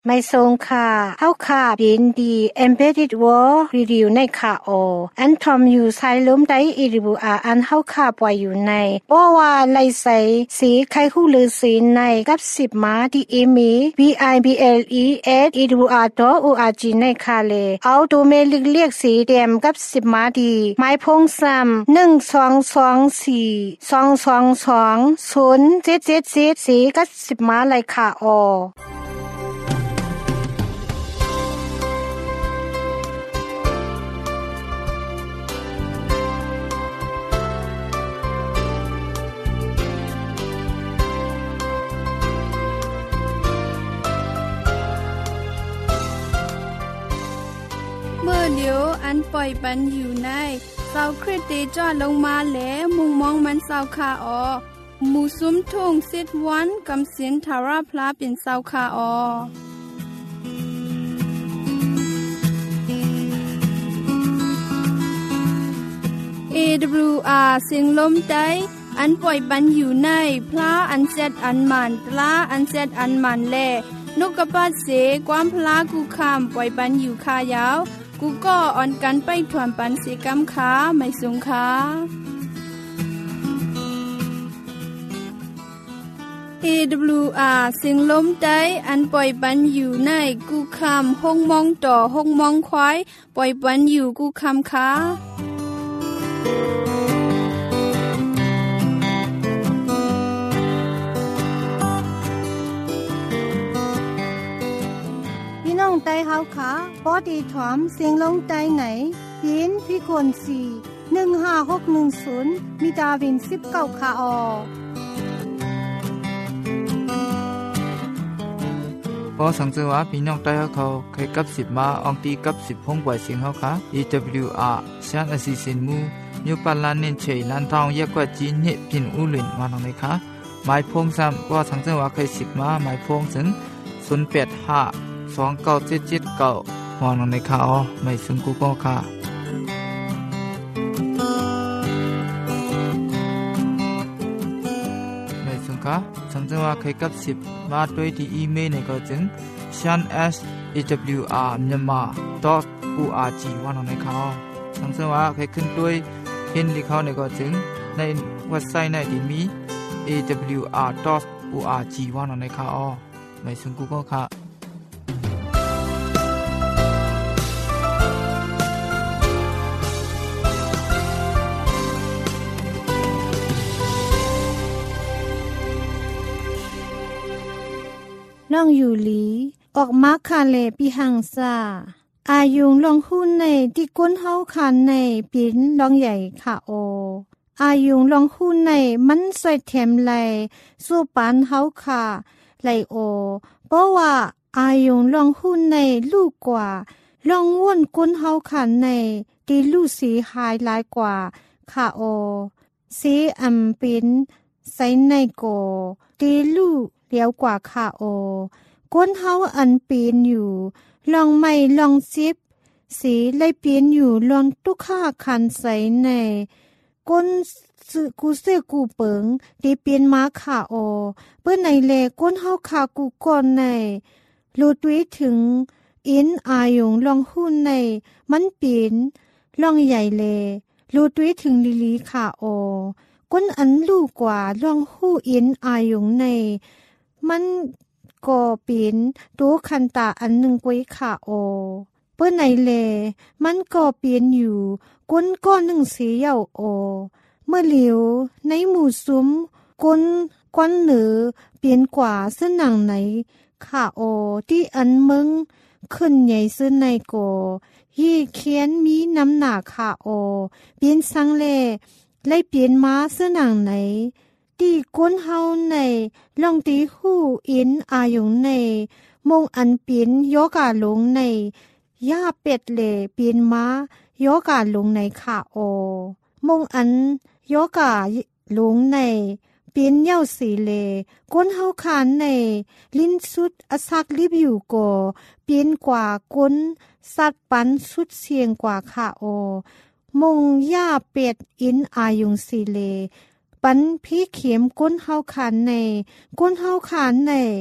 ไม่ทรงค่ะเฮาค่ะยินดี Embedded World Review ในค่ะอันทอมอยู่ไซล้มได้อีริบูอันเฮาค่ะปล่อยอยู่ในบ่ว่าไลใสสีไข่ฮู้ลือสีในกับ10มาที่อีมี bibles@iribua.org ในค่ะเลเอาดูเมลิกเรียกสีแดมกับ10มาดีไม้พงซ้ำ1224 222 0777สีกับ10มาเลยค่ะเมื่อเดียวอันปล่อยปันอยู่ในเศร้าคริสติจอดลงมาแล้วมุงมองมันเศร้าคาหมู่ซุ้มทุ่งซิดวันกำสินทาราพลาเป็นเศร้าคาAWR เสียงลมได้อันปล่อยปันอยู่ในพระอันเซตอันมันตราอันเซตอันมันแลนกกระปาดเสความพลากูคำปล่อยปันอยู่คายาวกูก็อ่อนกันไปถวนปันเสกำขาไม่สูงขาAWR เสียงลมได้อันปล่อยปันอยู่ในกูคำห้องมองต่อห้องมองควายปล่อยปันอยู่กูคำขาน้องไตเฮาค่ะปอดีถอมเสียงลงไตไหนยินพี่คน4 15610มีดาวิน19ค่ะพอสังเกตว่าพี่น้องไตเขาเคยกับ10มาอองตีกับ10ห้องปล่อยเสียงเฮาค่ะ AWR ชานอสิสินมูนิวปาลานเนนเชยลันทองแยกกว่าจีนเฮปินอูลินมาตรงไหนคะหมายพงซ้ำว่าสังเกตว่าเคย10มาหมายพงถึง085297779มองลงในข่าวไม่ซึ่งกูก็ค่ะไม่ซึ่งค่ะสังเกตว่าเคยกับ10มาด้วยที่อีเมลในก็จึง shan@awr.myanmar.org ว่าลงในข่าวสังเกตว่าเคยขึ้นด้วยเห็นที่เขาในก็จึงในเว็บไซต์ในที่มี awr.org ว่าลงในข่าวไม่ซึ่งกูก็ค่ะน้องอยู่หลีออกมาคาเลปีหังซาอายุงลองหุ้นในที่ก้นเฮาคันในปินลองใหญ่ค่ะอายุงลองหุ้นในมันใส่แถมไหลสู้ปานเฮาค่ะไหลเพราะว่าอายุงลองหุ้นในลูกกว่าลองว่นก้นเฮาคันในที่ลูกสีหายหลายกว่าค่ะสีปินใส่ในโกที่ลูกเลี้ยวกว่าค่ะก้นเฮาอันปีนอยู่ลองไม่ลองซิบสีไล่ปีนอยู่ลองตุกข้าคันใส่ในก้นกูเสกูเปิงดีปีนมาค่ะเปิ้นในเลก้นเฮาค่ะกูก่อนในรูดวิถึงอินอายุงลองหุ้นในมันปีนลองใหญ่เลรูดวิถึงลิลีค่ะก้นอันลูกกว่าลองหู้อินอายุงในมันก็ปีนตูคันตาอันหนึ่งไว้ค่ะเปิ้นไหนเลมันก็เปลี่ยนอยู่ก้นก้อนหนึ่งสีเหย้าเมื่อเหลียวในหมู่ซุ้มก้นก้อนเหนือเปลี่ยนกว่าเส้นหนังไหนค่ะที่อันมึงขึ้นใหญ่ซื้อในโกยี่เขียนมีน้ำหนักค่ะเปลี่ยนสังเลไล่เปลี่ยนมาเส้นหนังไหนที่ก้นเฮาในลองตีหู้อินอายุงในมงอันเปลี่ยนโยกาลงในย่าเป็ดเลเปลี่ยนมาโยกาลงในค่ะมงอันโยกาลงในเปลี่ยนเย้าสีเลก้นเฮาคานในลิ้นสุดอสักลิบอยู่โกเปลี่ยนกว่าก้นสัตว์ปันสุดเสียงกว่าค่ะมงย่าเป็ดอินอายุงสีเลปันพี่เข็มก้นเฮาคานในก้นเฮาคานใน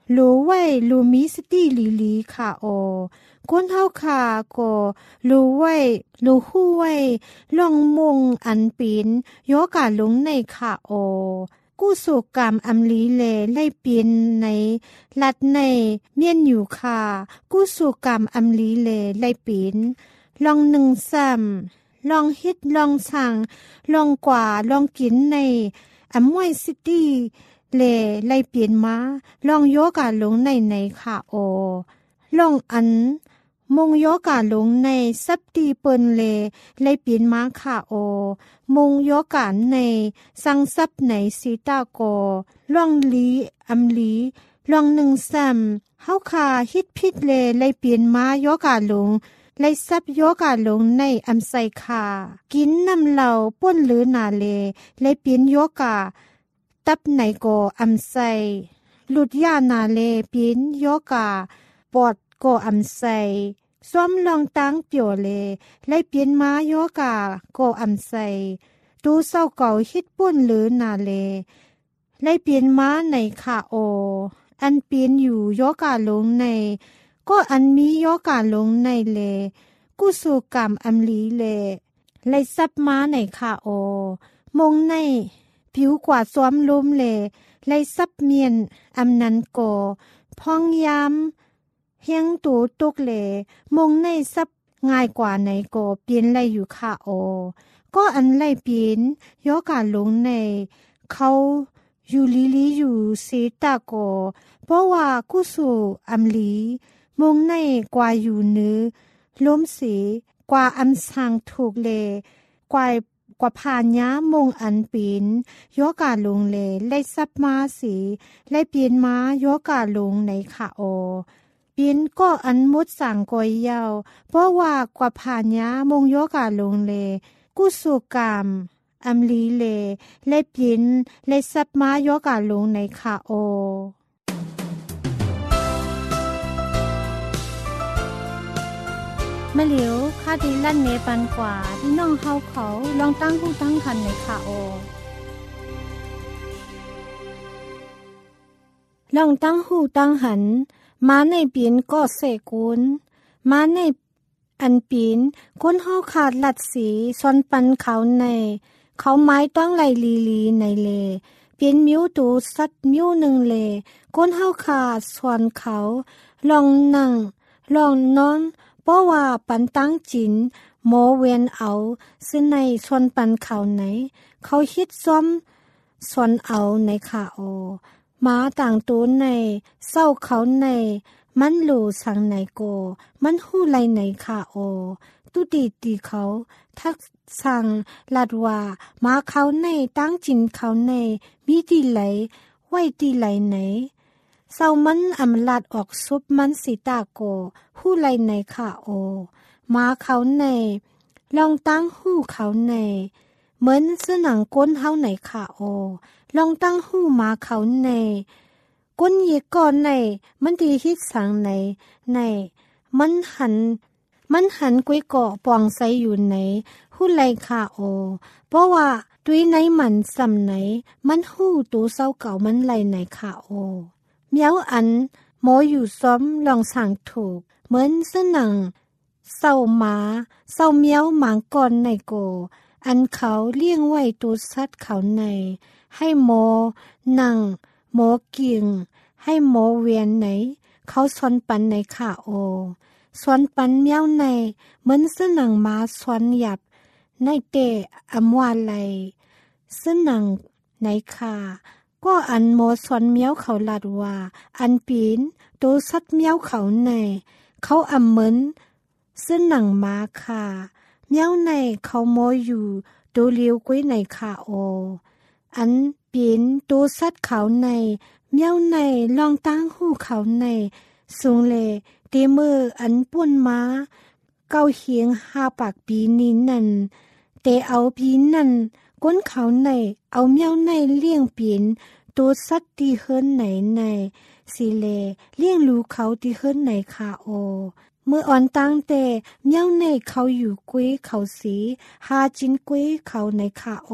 รู้ไว้รู้มีสติลีค่ะโอก้นเฮาค่ะก็รู้ไว้รู้ฮู้ไว้ลองมงอันปีนโยกาลงในค่ะโอกู้สู่กรรมอำลีเลไล่ปีนในลัดในเมียนอยู่ค่ะกู้สู่กรรมอำลีเลไล่ปีนลองหนึ่งซ้ำลองฮิตลองสั่งลองกว่าลองกินในอำมวยซิตี้เลไล่เปลี่ยนมาลองโยกาลงในค่ะโอลองอันมงโยกาลงในซับตีเปินเลไล่เปลี่ยนมาค่ะโอมงโยกาในสังซับในสีตาโกลองลีอำลีลองหนึ่งซ้ำเฮาค่ะฮิตพิดเลไล่เปลี่ยนมาโยกาลงไล่ซับโยกาลงในอำไซค่ะกินน้ำเหล่าป่นหรือนาเลไล่เปลี่ยนโยกาตับไหนก็อำไซหลุดยานาเลปีนโยกาปอดก็อำไซซ้อมลองตั้งเปียวเลไล่เปลี่ยนมาโยกาก็อำไซดูเศร้าเก่าฮิตป่นหรือนาเลไล่เปลี่ยนมาในค่ะโออันเปลี่ยนอยู่โยกาลงในก็อันมีโยกาลงในเลกุสุกรรมอำลีเลไล่ซับมาในค่ะโอมงในผิวกว่าซ้อมล้มเลไล่ซับเมียนอำนันโกพองยามเฮียงตูตุกเลมงในซับง่ายกว่าในโกเปลี่ยนไล่อยู่ค่ะโอก็อันไล่เปลี่ยนโยกาลงในเขาอยู่ลีอยู่สีตาโกเพราะว่ากุสุอำลีมงในกว่าอยู่เนื้อล้มสีกว่าอำสังถูกเลกว่าผ่านย้ามงอันปีนโยกาลงเลไล่ซับมาสีไล่เปลี่ยนมาโยกาลงในค่ะโอปีนก็อันมุดสั่งกอยยาวเพราะว่ากว่าผ่านย้ามงโยกาลงเลกุสุกรรมอำลีเลไล่เปลี่ยนไล่ซับมาโยกาลงในค่ะโอมะเหลียวคาดีลั่นเนปันกว่าที่น้องเฮาเขาลองตั้งหูตั้งคันในค่ะโอลองตั้งหูตั้งหันมาในปีนก็เสกุนมาในอันปีนก้นเฮาขาดลัดสีซอนปันเขาในเขาไม้ต้องไหลลีในเลเปลี่ยนมิ้วตูสัดมิ้วหนึ่งเลก้นเฮาขาดส่วนเขาลองนั่งลองนอนเพราะว่าปันตั้งจินโมเวียนเอาซึ่งในส่วนปันเขาไหนเขาฮิตซ้อมส่วนเอาในขาโอมาต่างตัวในเศร้าเขาในมันหลูสังในโกมันหู้ไหลในขาโอตุตีเขาทักสั่งลัดว่ามาเขาในตั้งจินเขาในมีดีไหลไว้ดีไหลไหนเศร้ามันอำลัดออกซุบมันสีตาโกหู้ไหลในค่ะโอมาเขาในลองตั้งหู้เขาในเหมือนเสื้อหนังก้นเฮาในค่ะโอลองตั้งหู้มาเขาในก้นเยก่อนในมันดีฮิตสังในมันหันกุ้ยเกาะปองใสอยู่ไหนหู้ไหลค่ะโอเพราะว่าตุยในมันสำไหนมันหู้ตูเศร้าเก่ามันไหลในค่ะโอเมียวอันหมออยู่ซ้อมลองสั่งถูกเหมือนเสื้อหนังเศร้าหมาเศร้าเมียวหมางก่อนในโกอันเขาเลี้ยงไว้ตูสัดเขาในให้หมอนั่งหมอกิ่งให้หมอเวียนไหนเขาสอนปันในค่ะโอสอนปันเมียวในเหมือนเสื้อหนังหมาสอนหยับในเตะอำวาไลเสื้อหนังในค่ะก็อันโมสอนเมียวเขาลาดว่าอันปีนตูสัดเมียวเขาในเขาอำเหมือนเสื้อหนังมาค่ะเมียวในเขาโมอยู่ตูเลี้ยวกุ้ยในค่ะโออันปีนตูสัดเขาในเมียวในลองตั้งหูเขาในสูงเลตีมืออันป่วนมาเก้าเฮียง5 ปากปีนี้นั่นเตเอาปีนั่นก้นเขาในเอาเมียวในเลี้ยงปีนตูสัดตีเฮิรนในสิเลเลี้ยงลูเขาตีเฮิรนในค่ะโอเมื่ออ่อนตั้งแต่เมียวในเขาอยู่กุ้ยเขาสีหาจินกุ้ยเขาในค่ะโอ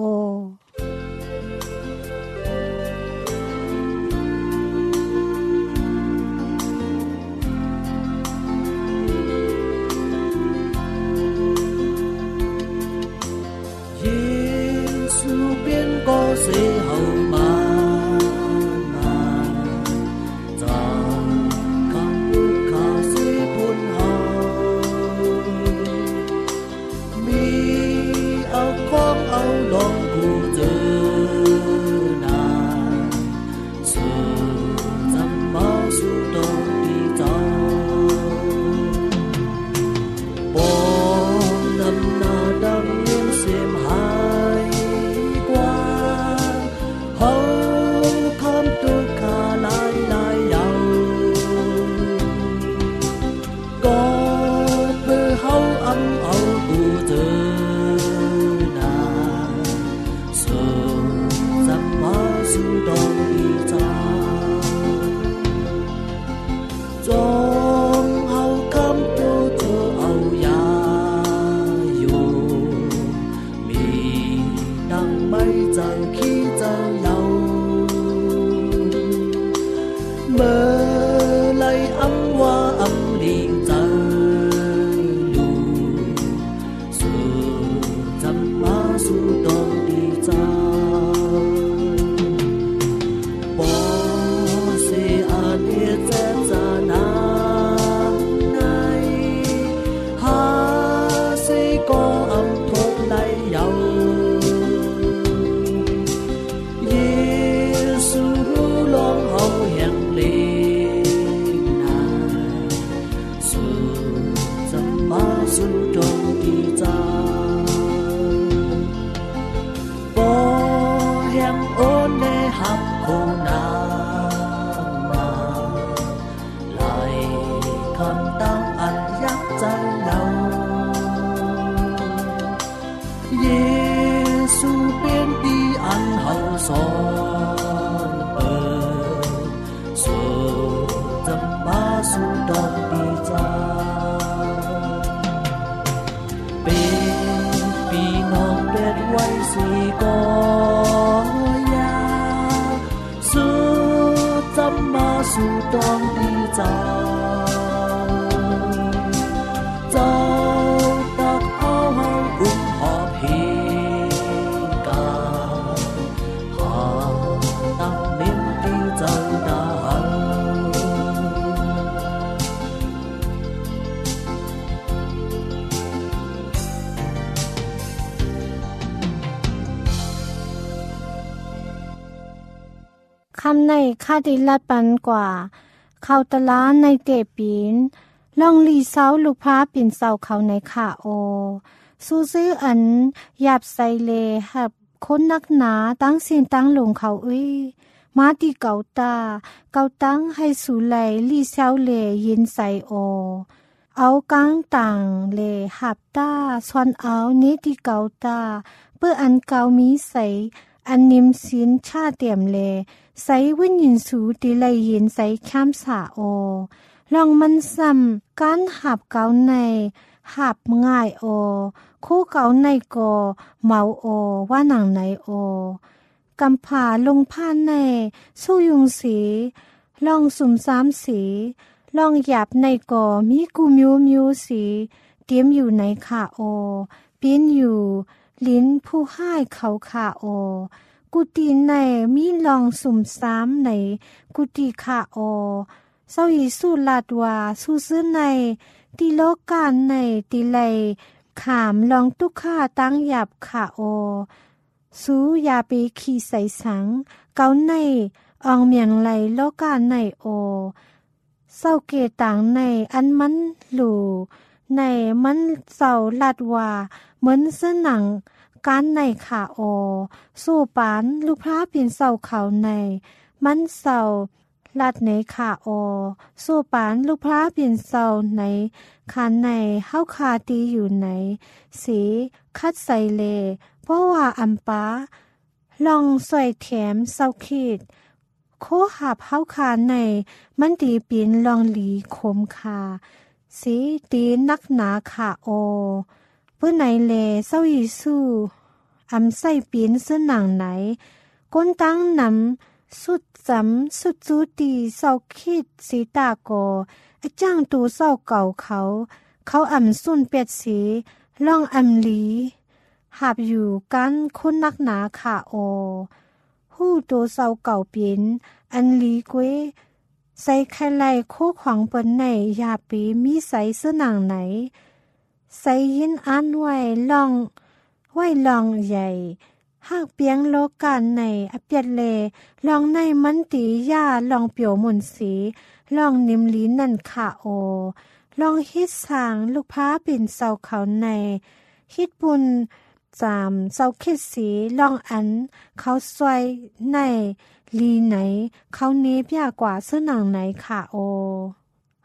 คำในคาดิลัดปันกว่าเขาตะล้าในเตปีนล่องลีเสาลูกพาปิ่นเสาเขาในขาโอสู้ซื้ออันหยาบใส่เลหับคนนักหนาตั้งสินตั้งลงเขามาตีเก่าตาเก่าตั้งให้สู่ไหลลีเสาเลยินใส่โอเอากางต่างเลหับตาซอนเอาเนตีเก่าตาเพื่ออันเก่ามีใสอันนิมสินชาเตียมเลใส่วิญญาณสูติไลยินใส่ข้ามสาโอลองมันซ้ำการหับเก่าในหับง่ายโอคู่เก่าในโกเมาโอว่าหนังในโอกำผาลงผ้าในสู้ยุงสีลองสุ่มซ้ำสีลองหยาบในโกมีกูมิวสีเตรียมอยู่ในขาโอปีนอยู่ลิ้นผู้ให้เขาขาโอกุฏิในมีลองสุ่มซ้ำในกุฏิขาโอเศร้าอีสู้ลาดว่าสู้ซื้อในตีโลกการในตีไลขามลองตุกข้าตั้งหยับขาโอสู้ยาไปขี่ใส่สังเกาในอองเมียงไหลโลกการในโอเศร้าเกต่างในอันมันหลู่ในมันเศร้าลาดว่าเหมือนเสื้อหนังการในขาโอสู้ปานลูกพระเปลี่ยนเศร้าเขาในมันเศร้าลัดในขาโอสู้ปานลูกพระเปลี่ยนเศร้าในคันในเฮาคาตีอยู่ในสีคัดใส่เลเพราะว่าอัมปาลองใส่แถมเศร้าขีดโคหับเฮาคาในมันตีปีนลองหลีคมคาสีตีนักหนาขาโอเพื่อไหนเลเศร้าอีสู้อำใส่ปีนเสื้อหนังไหนก้นตั้งนำสุดจำสุดจูตีเศร้าคิดสีตาโกจ้างตูเศร้าเก่าเขาอำสุ่นเป็ดสีล่องอำลีหับอยู่กันคนนักหนาขาโอหู้ตัวเศร้าเก่าปีนอันลีกวยใส่ไข่ไล่โคขวางเปิ้นในยาปีมีใส่เสื้อหนังไหนใส่ยินอันไว้ลองใหญ่หากเปียงโลกานในอเปียดเลลองในมันตีย่าลองเปียวหมุนสีลองนิมลีนันขาโอลองฮิตสางลูกพาปิ่นเศร้าเขาในฮิตบุญจามเศร้าคิดสีลองอันเขาซวยในลีไหนเขาเนบยากว่าเสื้อหนังไหนขาโอเฮ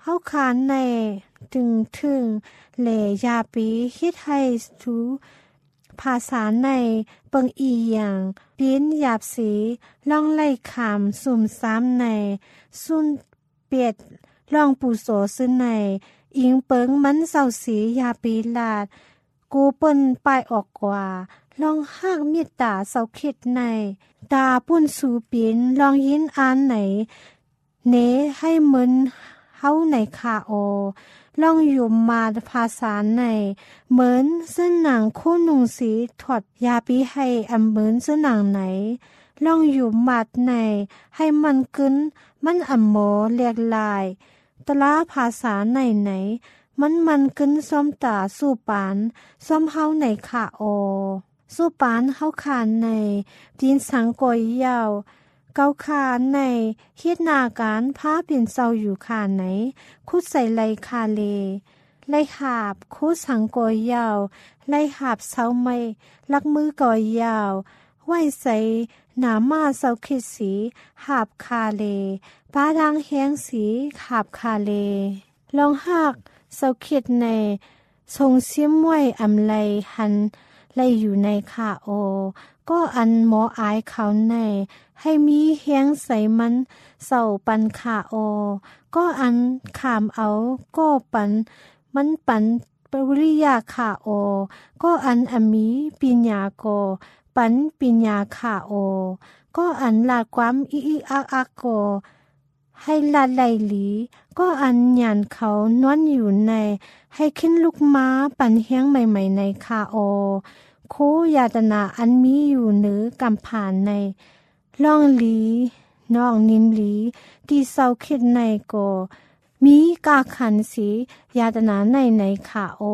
าคานในถึงเหลยาปีคิดให้ทูภาษาในเปิงอีอย่างปิ้นหยาบสีล่องไล่ขามสุ่มซ้ำในสุนเปียดล่องปูโสซึ่งในอิงเปิงมันเศร้าสียาปีลาดกูเปิ้นป้ายออกกว่าลองหากมีตาเศร้าคิดในตาปุ้นสูปินลองยินอ่านไหนเนให้เหมือนเฮาในคาโอลองอยู่มาภาษาในเหมือนเส้นหนังคู่นุงสีถอดยาปีให้อำเหมือนเส้นหนังไหนลองอยู่มัดในให้มันกึ้นมันอำโมเรียกลายตลาภาษาไหนมันกึ้นซ้อมตาสู้ปานซ้อมเฮาในคาโอสู้ปานเฮาขานในจีนสังกอยยาวเกาคาในเฮ็ดนาการพาเปลี่ยนเศร้าอยู่คาไหนคุดใส่ไลคาเลไลหาบคุดสังกอยยาวไลหาบเศร้าไม่ลักมือกอยยาวไหวใส่หนามาเศร้าคิดสีหาบคาเลป้าดังแห้งสีหาบคาเลลองหักเศร้าคิดในทรงเสียมไว้อำไลหันไลอยู่ในคาโอก็อันหมออายเขาในให้มีแห้งใส่มันเศร้าปันคาโอก็อันขามเอาก็ปันมันปันปริยาคาโอก็อันอมีปิญญาโกปันปิญญาคาโอก็อันลาความอีอักโกให้ลาไลหลีก็อันหยานเขานอนอยู่ในให้ขึ้นลูกม้าปั่นเฮียงใหม่ๆในคาโอโคยาตนาอันมีอยู่เหนือกำผ่านในล่องหลีน้องนิมหลีที่เศร้าคิดในโกมีกาขันสียาตนาในคาโอ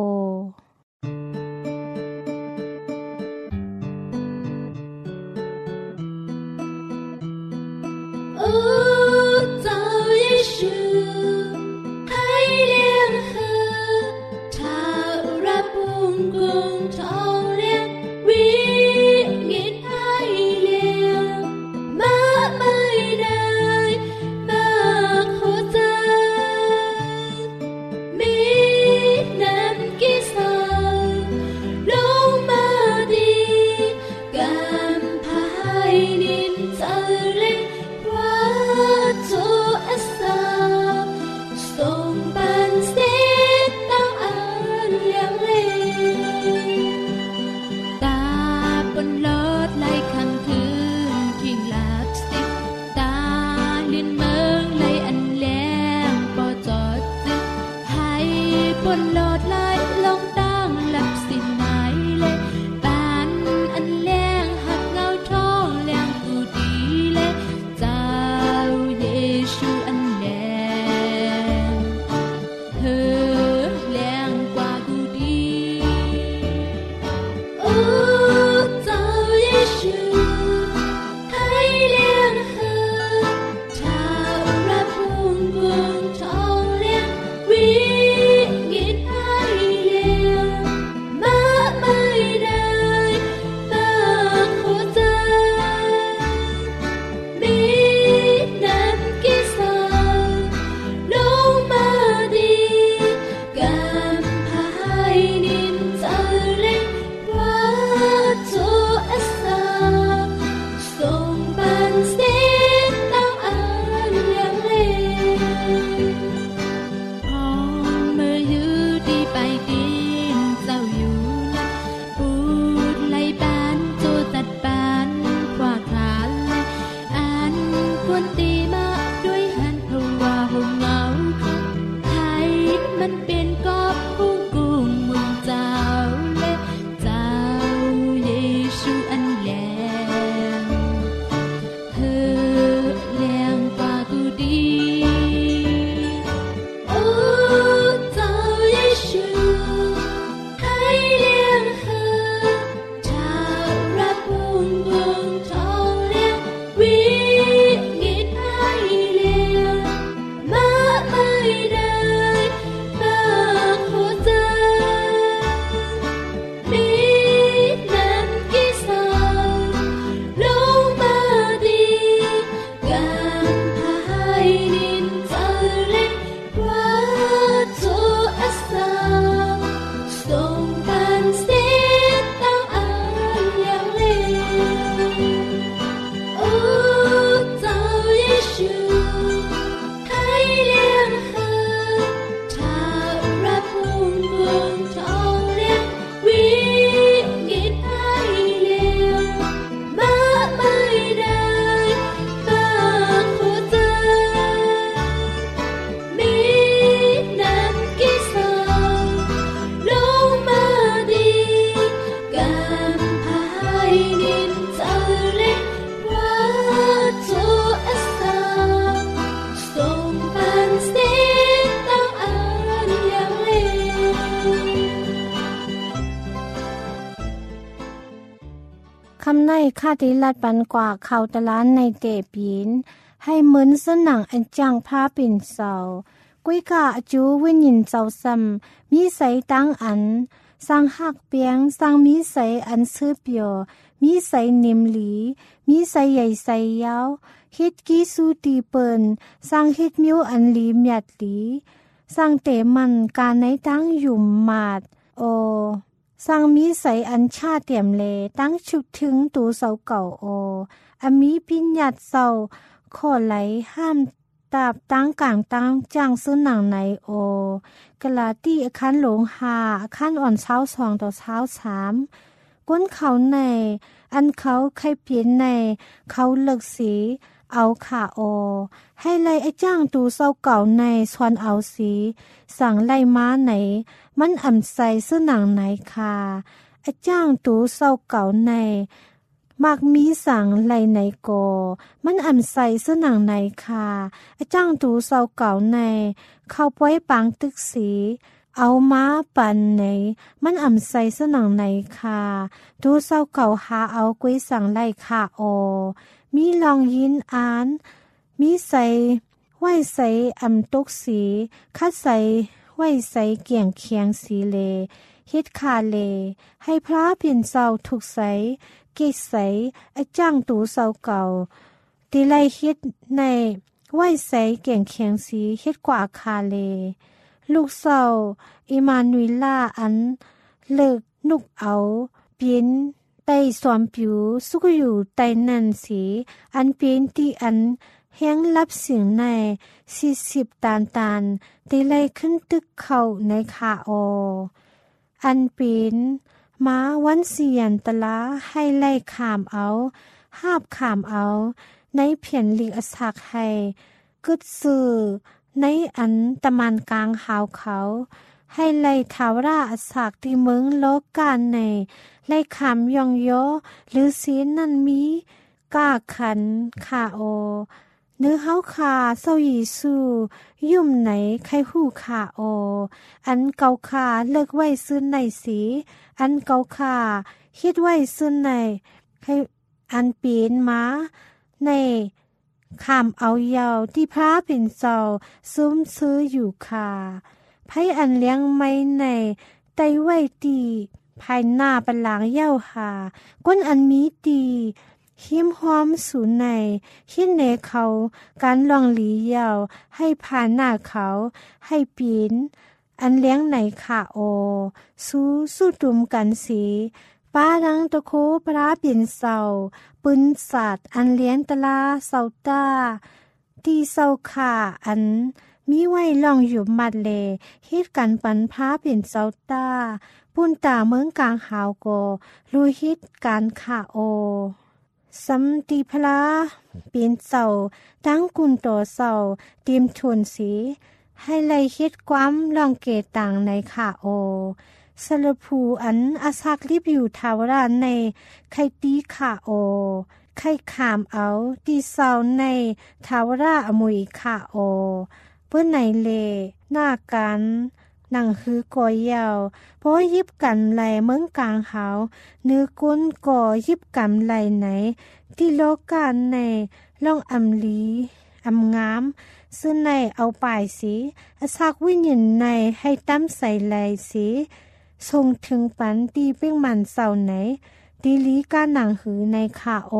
ำในคาติลัดปันกว่าเขาตะล้านในเตปีนให้เหมือนสนังอันจังพาปิ่นเสากุ้ยกาอจูวิญญินเจ้าซ้ำมีใสตั้งอันสร้างหักเปียงสร้างมีใสอันซื้อเปียวมีใสนิมหลีมีใสใหญ่ใสยาวฮิตกีสูตีเปินสร้างฮิตมิวอันลีเมียดหลีสร้างเตมันการในตั้งหยุ่มมาดโอสร้างมีใสอันชาเตียมเลตั้งชุดถึงตูเสาเก่าโออมีปิญญาเสาขอไหลห้ามตาบตั้งกลางตั้งจางซื้อหนังในโอกะลาตี้อาคารหลงหาอาคารอ่อนเช้าสองต่อเช้าสามก้นเขาในอันเขาไข่เปลี่ยนในเขาเลิกสีเอาขาโอให้ไล่ไอ้จ้างตูเศร้าเก่าในสวนเอาสีสั่งไล่ม้าไหนมันอ่ำใส่ซื้อหนังไหนค่ะไอ้จ้างตูเศร้าเก่าในมากมีสั่งไล่ไหนโกมันอ่ำใส่ซื้อหนังไหนค่ะไอ้จ้างตูเศร้าเก่าในเข้าป้อยปังตึกสีเอาม้าปั่นไหนมันอ่ำใส่ซื้อหนังไหนค่ะตูเศร้าเก่าหาเอากุ้ยสั่งไล่ค่ะโอมีลองยินอ่านมีใส่ไหวใส่อ่ำตกสีคัดใส่ไหวใส่เกี่ยงเคียงสีเลฮิตคาเลให้พระเปลี่ยนเศร้าถูกใส่เกศใส่ไอ้จ้างตูเศร้าเก่าตีไลฮิตในไหวใส่เกี่ยงเคียงสีฮิตกว่าคาเลลูกเศร้าอิมานุยล่าอันเลิกนุกเอาเปลี่ยนไต้สวมผิวสุกอยู่ไต้นันสีอันเป็นที่อันแห้งรับเสียงใน40ตานตีไล่ขึ้นตึกเขาในขาโออันเป็นม้าวันเสียนตะละให้ไล่ขามเอาหาบขามเอาในเพียนลิกอสักให้กึดสื่อในอันตะมันกลางหาวเขาให้ไล่ทาวราอสักที่เมืองโลกานในไล่ขามยองโยหรือสีนั่นมีก้าขันขาโอเนื้อเฮาคาเศร้ายีสูยุ่มไหนใครหูขาโออันเกาคาเลิกไว้ซื้อในสีอันเกาคาคิดไว้ซื้อในใครอันปีนม้าในขามเอายาวที่พระเป็นเจ้าซุ้มซื้ออยู่ค่ะไพ่อันเลี้ยงไม่ในไตไว้ตีภายหน้าเป็นหลังเย้าหาก้นอันมีตีหิมหอมสูนในหินเนเขาการลองหลียาวให้ผ่านหน้าเขาให้ปีนอันเลี้ยงในขาโอสู้ตุมกันสีป้าดังตะโคปลาเปลี่ยนเสาปืนสัตว์อันเลี้ยงตะลาเสาตาที่เสาขาอันมีไว้ลองอยู่มัดเลฮิตกันปันพาเปลี่ยนเสาตาปุ่นตาเมืองกลางหาวโกลุยฮิตการขาโอสัมติพลาเปลี่ยนเสาตั้งกุนโตเสาเตรียมชวนสีให้ไล่ฮิตความลองเกต่างในขาโอสลภูอันอาศักลิบอยู่ทาวราในไข่ตีขาโอไข่ขามเอาตีเสาในทาวราอมุยขาโอเพื่อไหนเลหน้ากันนังฮือกอยาวเพราะยิบกันไหลเมืองกลางหาวเนื้อก้นก่อยิบกันไหลไหนที่โลกานในล่องอำลีอำงามซึ่งในเอาป่ายสีอาศักวิญญาณในให้ตั้มใส่ไหลสีส่งถึงปันตีเป้งมันเสาไหนตีลีก้าหนังหือในขาโอ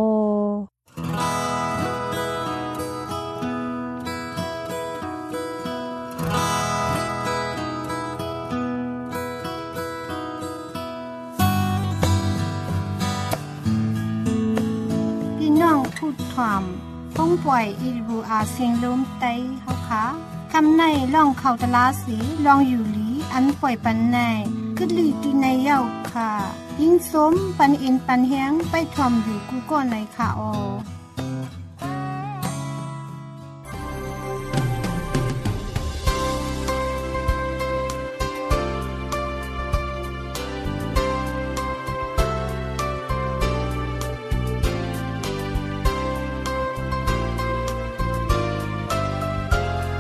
พี่น้องพูดความฟ้องปล่อยอีรูอาเสียงลมไตเฮาค่ะคำในล่องเขาตะลาสีลองอยู่หลีอันปล่อยปันในขึ้นลีตีในเย้าค่ะยิ่งสมปันเอ็นปันแห้งไปทอมอยู่กูก่อนในค่ะอ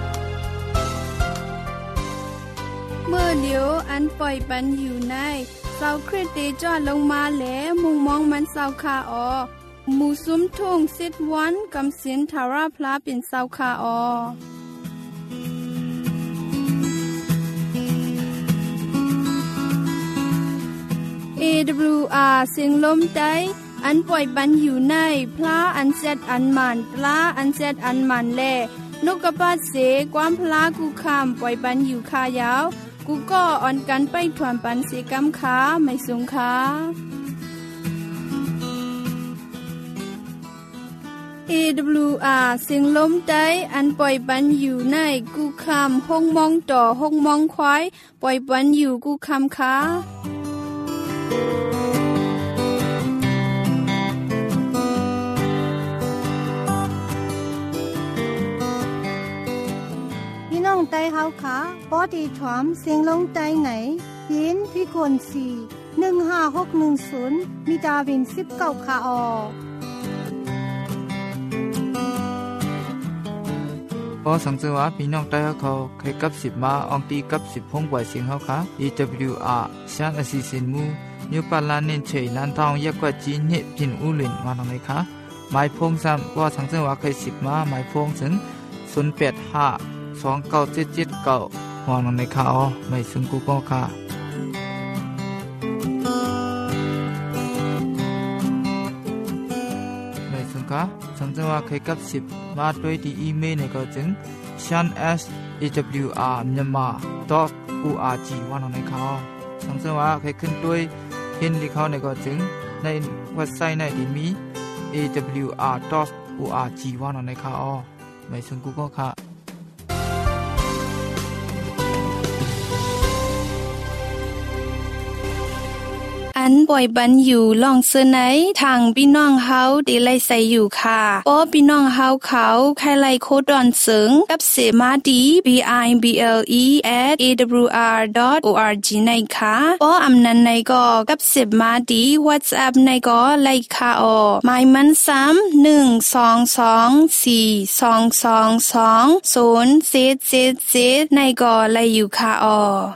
เมื่อเดียวอันปล่อยปันอยู่ในเศร้าคริสเตจอดลงมาแหลมุงมองมันเศร้าคาออหมู่ซุ้มทุ่งซิดวันกำสินทาราพลาเป็นเศร้าคาออAWR เสียงลมใจอันปล่อยบรรอยู่ในพระอันเซดอันมันปลาอันเซดอันมันแลนกกระปาดเสความพลากูคำปล่อยบรรอยู่คายาวกูก็อ่อนกันไปถวนปันเสกำขาไม่สงขาAWR เสียงลมใจอันปล่อยบรรอยู่ในกูคำห้องมองต่อห้องมองควายปล่อยบรรอยู่กูคำขาน้องไต้เฮาขาปอดีถวมเสียงลงไต้ไหนยินพี่คน4156110มีดาวิน19ขาออพอสังเกตว่าพี่น้องไต้เขาเคยกับ10มาอองตีกับ10พงกว่าเสียงเฮาค่ะ EWR ชานอสิสินมูนิวปาลานินเชยลันทองยักกว่าจีนเฮพินอูลินมาทางไหนคะหมายพงซ้ำว่าสังเกตว่าเคย10มาหมายพงถึง085297779มองในข่าวไม่ซึ่งกูก็ค่ะไม่ซึ่งค่ะสังเกตว่าเคยกับ10มาด้วยที่อีเมลเนี่ยก็จึง shan@awr.myanmar.org ว่าในข่าวสังเกตว่าเคยขึ้นด้วยเห็นที่เขาเนี่ยก็จึงในเว็บไซต์ในที่มี awr.org ว่าในข่าวไม่ซึ่งกูก็ค่ะอันป่อยบันอยู่ล่องเสไนทางพี่น้องเฮาได้ไล่ใส่อยู่ค่ะป้อพี่น้องเฮาเขาใครไล่โคดอนเสิงกับเสมาดี bible@awr.org ในค่ะป้ออำนันในก็กับเสมาดี WhatsApp ในก็ไล่ค่ะออหมายมันซ้ำ1224222 077ในก็ไล่อยู่ค่ะออ